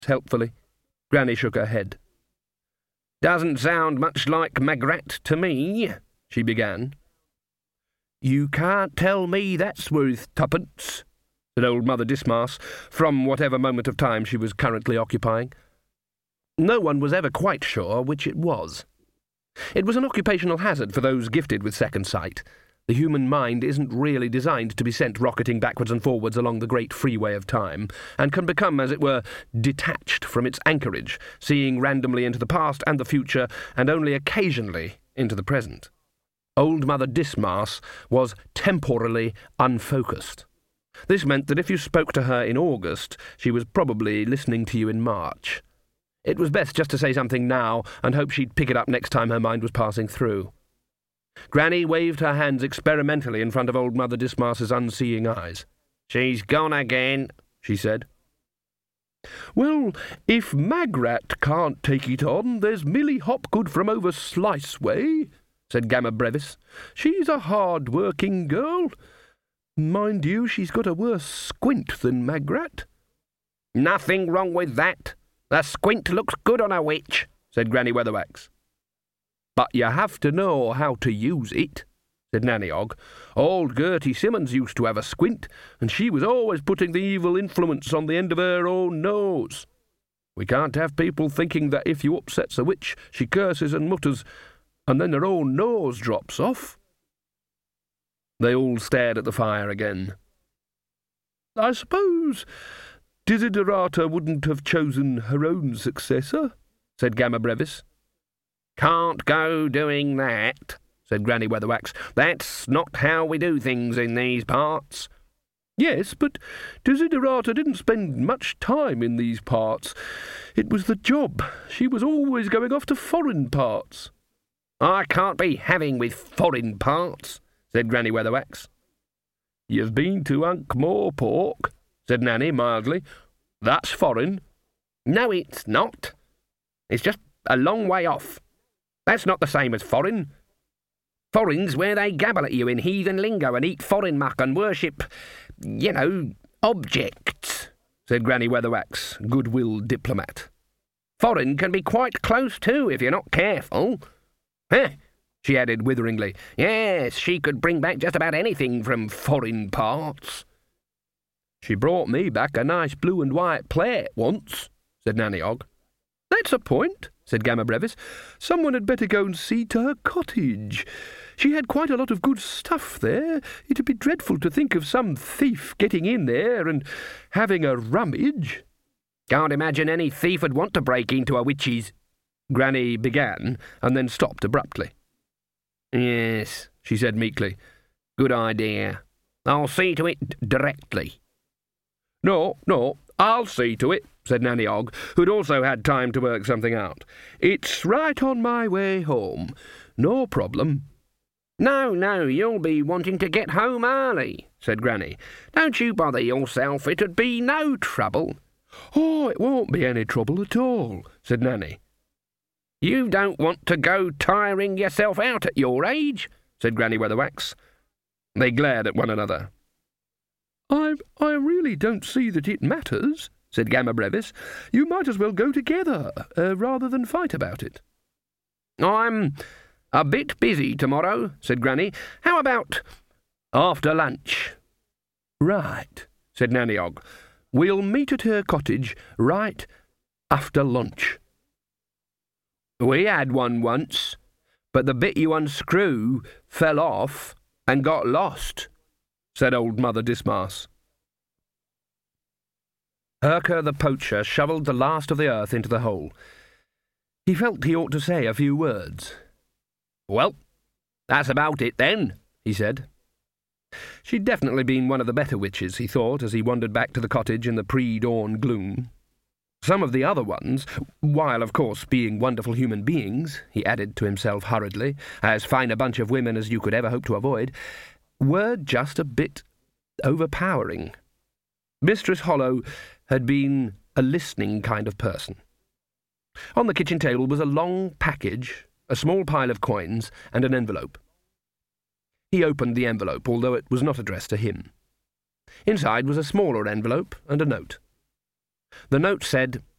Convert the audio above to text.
helpfully. Granny shook her head. "Doesn't sound much like Magrat to me," she began. "You can't tell me that's worth tuppence," said old Mother Dismas, from whatever moment of time she was currently occupying. No one was ever quite sure which it was. It was an occupational hazard for those gifted with second sight. The human mind isn't really designed to be sent rocketing backwards and forwards along the great freeway of time, and can become, as it were, detached from its anchorage, seeing randomly into the past and the future, and only occasionally into the present. Old Mother Dismas was temporally unfocused. This meant that if you spoke to her in August, she was probably listening to you in March. It was best just to say something now and hope she'd pick it up next time her mind was passing through. Granny waved her hands experimentally in front of old Mother Dismas's unseeing eyes. "She's gone again," she said. "Well, if Magrat can't take it on, there's Milly Hopgood from over Slice way," said Gamma Brevis. "She's a hard-working girl. Mind you, she's got a worse squint than Magrat." "Nothing wrong with that. The squint looks good on a witch," said Granny Weatherwax. "But you have to know how to use it," said Nanny Ogg. "Old Gertie Simmons used to have a squint, and she was always putting the evil influence on the end of her own nose. We can't have people thinking that if you upsets a witch, she curses and mutters, and then her own nose drops off." They all stared at the fire again. "I suppose Desiderata wouldn't have chosen her own successor," said Gamma Brevis. "Can't go doing that," said Granny Weatherwax. "That's not how we do things in these parts." "Yes, but Desiderata didn't spend much time in these parts. It was the job. She was always going off to foreign parts." "I can't be having with foreign parts," said Granny Weatherwax. "You've been to Ankh-Morpork," said Nanny mildly. "That's foreign." "No, it's not. It's just a long way off. That's not the same as foreign. Foreign's where they gabble at you in heathen lingo and eat foreign muck and worship, objects," said Granny Weatherwax, goodwill diplomat. "Foreign can be quite close too if you're not careful. Heh," she added witheringly. "Yes, she could bring back just about anything from foreign parts." "She brought me back a nice blue and white plate once," said Nanny Ogg. "That's a point," said Gamma Brevis. "Someone had better go and see to her cottage. She had quite a lot of good stuff there. It'd be dreadful to think of some thief getting in there and having a rummage." "Can't imagine any thief would want to break into a witch's," Granny began, and then stopped abruptly. "Yes," she said meekly. "Good idea. I'll see to it directly." No, I'll see to it," said Nanny Ogg, who'd also had time to work something out. "It's right on my way home. No problem." No, you'll be wanting to get home early," said Granny. "Don't you bother yourself. It'd be no trouble." "Oh, it won't be any trouble at all," said Nanny. "You don't want to go tiring yourself out at your age," said Granny Weatherwax. They glared at one another. I really don't see that it matters," said Gamma Brevis. "You might as well go together, rather than fight about it." "I'm a bit busy tomorrow," said Granny. "How about after lunch?" "Right," said Nanny Ogg. "We'll meet at her cottage right after lunch." "We had one once, but the bit you unscrew fell off and got lost," said old Mother Dismas. Urker the poacher shovelled the last of the earth into the hole. He felt he ought to say a few words. "Well, that's about it then," he said. She'd definitely been one of the better witches, he thought, as he wandered back to the cottage in the pre-dawn gloom. Some of the other ones, while of course being wonderful human beings, he added to himself hurriedly, as fine a bunch of women as you could ever hope to avoid, were just a bit overpowering. Mistress Hollow had been a listening kind of person. On the kitchen table was a long package, a small pile of coins, and an envelope. He opened the envelope, although it was not addressed to him. Inside was a smaller envelope and a note. The note said,